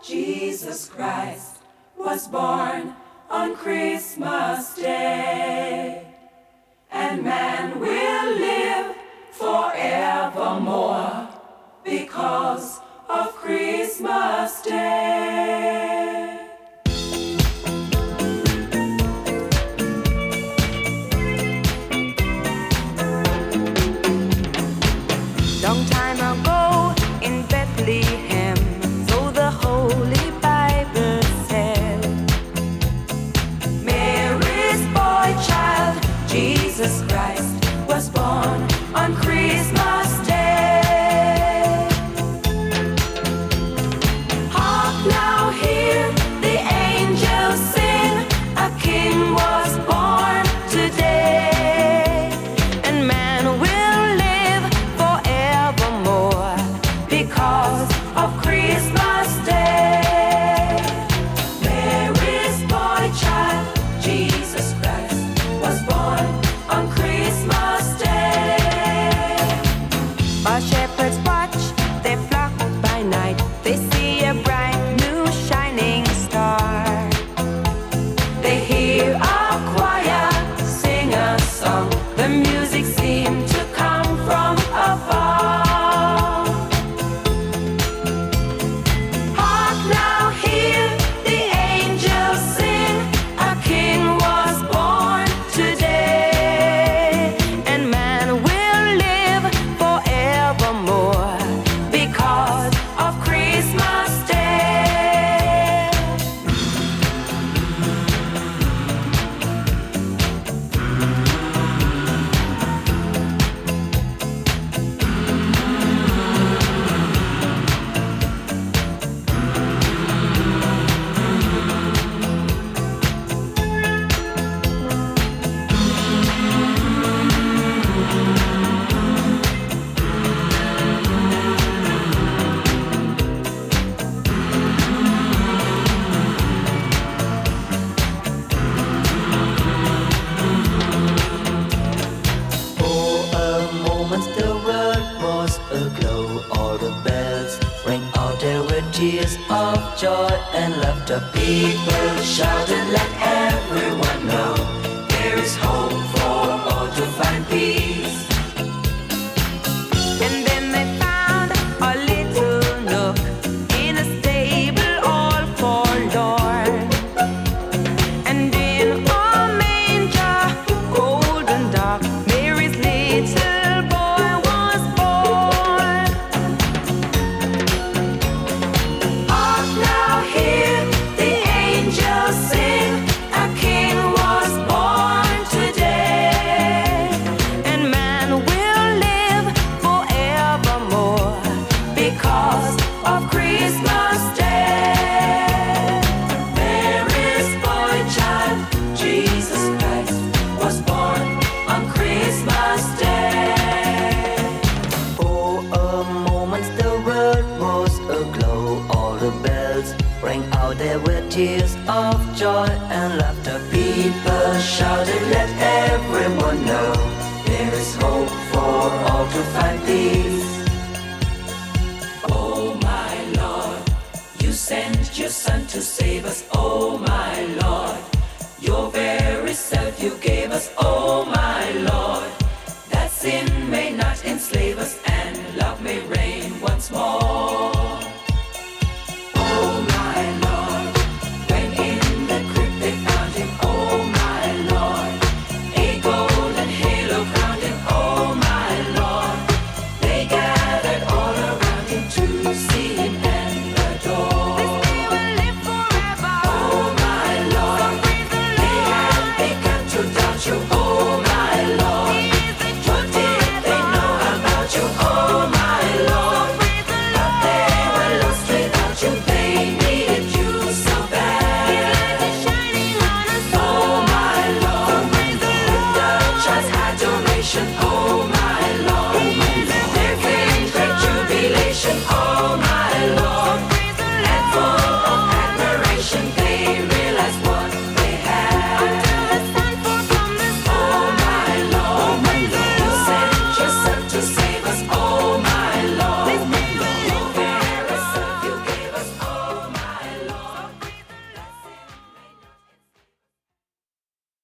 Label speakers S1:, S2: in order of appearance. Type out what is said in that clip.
S1: Jesus Christ was born on Christmas Day, and man will live forevermore because of Christmas Day.
S2: Long time ago in Bethlehem, so the Holy Bible said,
S1: Mary's boy child, Jesus Christ, was born on Christmas Day. Hark now, hear the angels sing, a king was born today,
S2: and man will live forevermore
S1: because of Christmas Day. Mary's boy child, Jesus Christ, was born on Christmas Day.
S2: While shepherds watch their flock by night, they see a bright new shining star.
S1: They hear a choir sing a song, the music seemed to come from afar. Hark now, hear the angels sing, a king was born today,
S2: And man will live forevermore
S1: because of Christmas Day.
S3: For a moment the world was aglow. All the bells rang out, there were tears of joy and laughter. People shouted, let everyone know there is hope for all to find peace.
S2: And then they found a little nook in a stable all forlorn. And in a manger, golden dark, Mary's little boy was born.
S1: Hark now, hear the angels sing, a king was born today,
S2: And man will live forevermore
S1: because of Christmas Day. Mary's boy child, Jesus Christ, was born on Christmas Day.
S3: For a moment the world was aglow. All the bells rang out, there were tears of joy and laughter. People shouted, let everyone know there is hope for all to find peace.
S1: Oh my Lord, you sent your Son to save us. Oh my Lord, your very self you gave us. Oh my Lord, that sin may not